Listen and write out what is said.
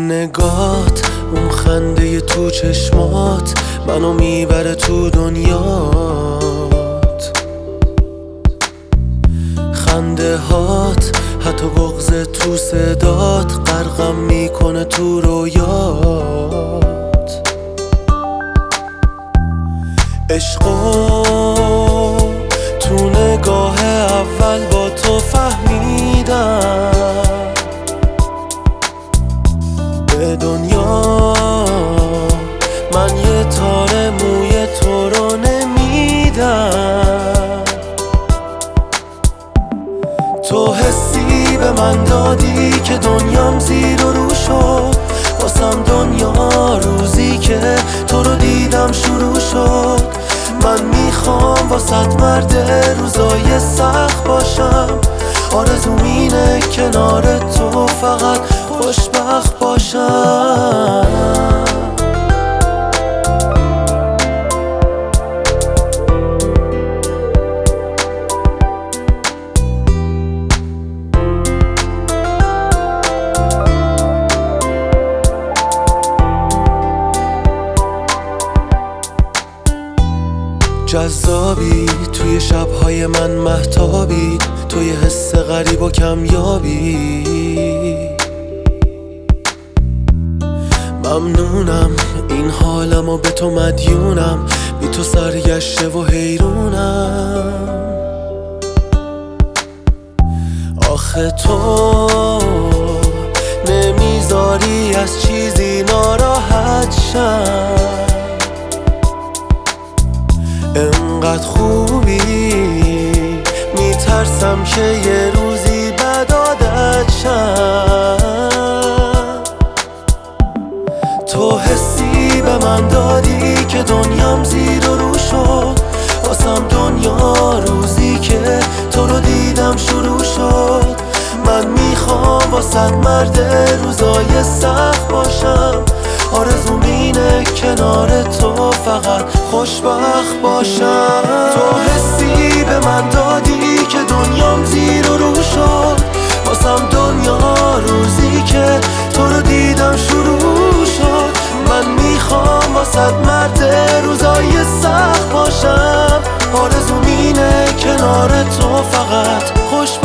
نگات، اون خنده تو چشمات منو میبره تو دنیات. خنده هات، حتی بغض تو صدات غرقم میکنه تو رویات. عشقو تو نگاه اول با تو فهمیدم، به دنیا من یه تار موی تو رو نمیدم. تو حسی به من دادی که دنیام زیر و رو شد، واسم دنیا روزی که تو رو دیدم شروع شد. من میخوام واسط مرد روزای سخت باشم، آرزوم اینه کنار تو فقط خوشبخت باشم. جذابی توی شبهای من مهتابی، توی حس غریب و کمیابی. ممنونم این حالم و به تو مدیونم، بی تو سرگشته و حیرونم. آخه تو نمیذاری از چیزی ناراحت شم، انقدر خوبی میترسم که یه روزی بد عادت شم. تو حسی به من دادی که دنیام زیر و رو شد، واسم دنیا روزی که تو رو دیدم شروع شد. من میخوام واسط مرد روزای سخت باشم، آرزوم اینه کنار تو فقط خوشبخت باشم. تو حسی به من دادی که دنیام زیر و رو شد، واسم دنیا روزی که تو رو دیدم شروع شد. من میخوام واسط مرد روزای سخت باشم، آرزوم اینه کنار تو فقط خوشبخت